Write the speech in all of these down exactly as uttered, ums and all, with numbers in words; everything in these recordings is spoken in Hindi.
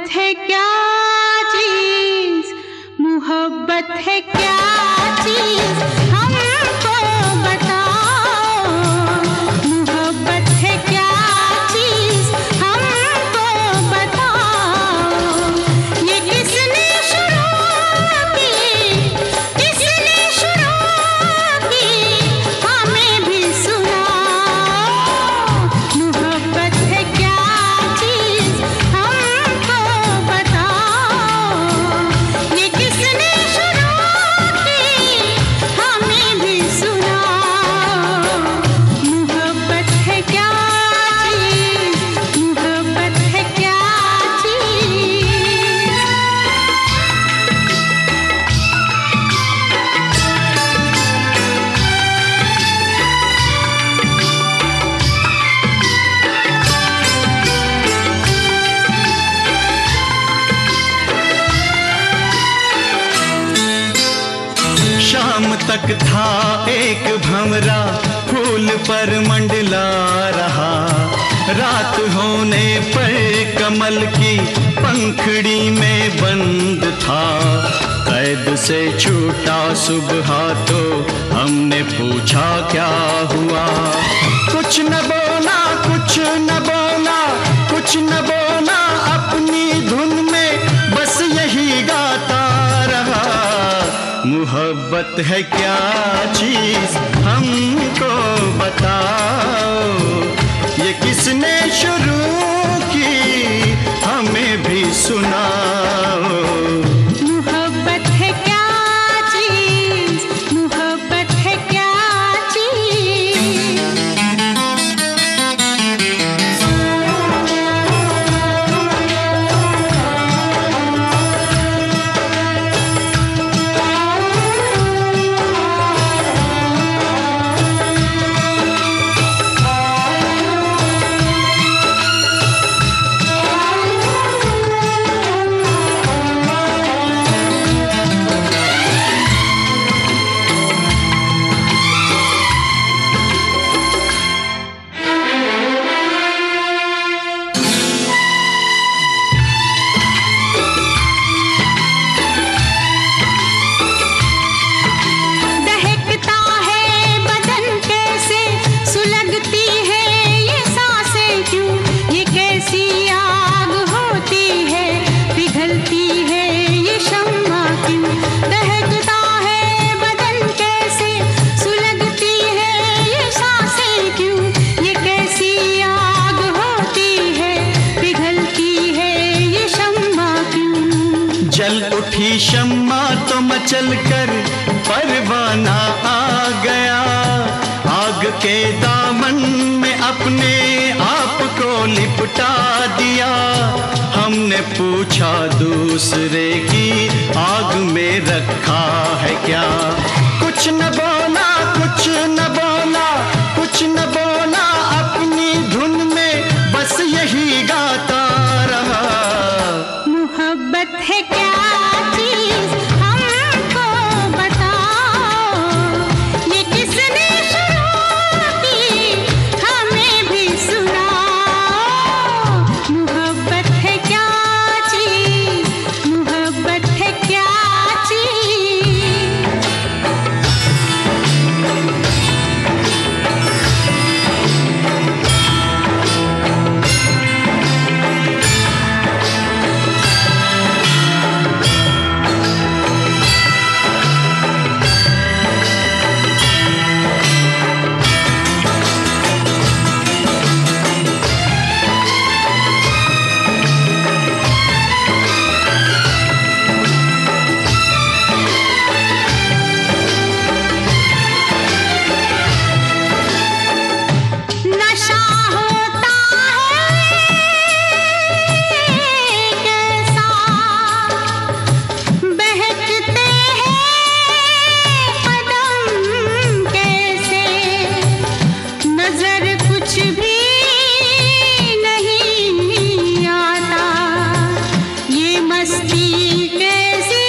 है क्या चीज, मोहब्बत है क्या चीज, हमको बताओ। मोहब्बत है क्या चीज, हमको बताओ। ये किसने शुरू की, किसने शुरू की, हमें भी सुनाओ। मोहब्बत है क्या चीज, हमको बताओ। ये किसने शुरू की, हमें भी सुनाओ। मोहब्बत है क्या चीज, मोहब्बत है क्या चीज। शाम तक था एक भंवरा फूल पर मंडला रहा, रात होने पर कमल की पंखड़ी में बंद था। कैद से छूटा सुबह तो हमने पूछा क्या हुआ, कुछ न बोला, कुछ न बोला, कुछ न बोला, अपनी धुन में बस यही गाता रहा। मोहब्बत है क्या चीज, हमको बताओ। ये किसने शुरू की, हमें भी सुनाओ। मोहब्बत है क्या चीज, मोहब्बत है क्या चीज। दहकता है बदन कैसे, सुलगती है ये सांसें क्यों, ये कैसी आग होती है, पिघलती है ये शम्मा क्यों। दहकता है बदन कैसे, सुलगती है ये सांसें क्यों, ये कैसी आग होती है, पिघलती है ये शम्मा क्यों। जल उठी शम्मा तो मचल कर परवाना आ गया, आग के दामन में अपने आप को लिपटा दिया। हमने पूछा दूसरे की आग में रखा है क्या, कुछ न बोला, कुछ न बोला, कुछ न बोला, अपनी धुन में बस यही गाता रहा। मोहब्बत है क्या चीज, हमको बताओ। ये किसने शुरू की, हमें भी सुनाओ। मोहब्बत है क्या चीज, मोहब्बत है क्या चीज। नशा होता है कैसा, बहकते हैं कदम कैसे, नजर कुछ भी नहीं आता, ये मस्ती कैसी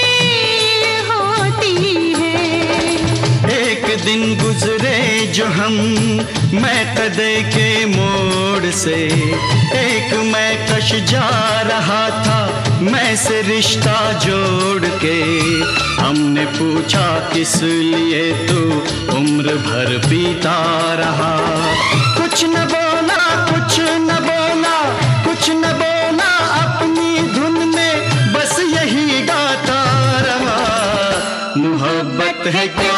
होती है। एक दिन गुजरे जो हम मैं कदे के मोड़ से, एक मैं कश जा रहा था मैं से रिश्ता जोड़ के। हमने पूछा किस लिए तू उम्र भर पीता रहा। कुछ न बोला कुछ न बोला कुछ न बोला अपनी धुन में बस यही गाता रहा। मोहब्बत है